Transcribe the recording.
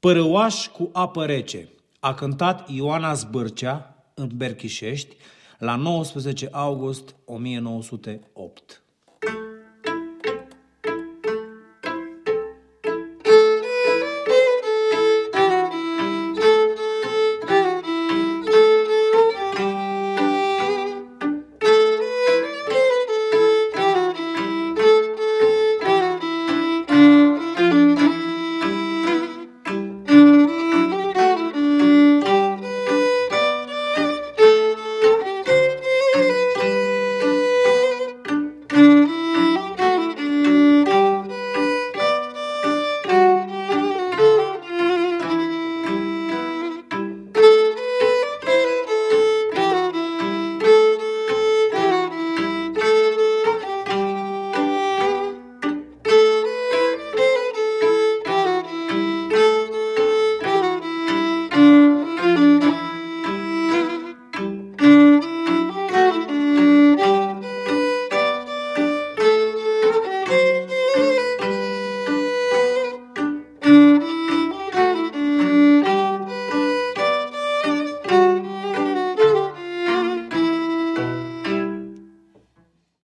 Părăuaș cu apă rece. A cântat Ioana Zbârcea în Berchișești la 19 august 1908.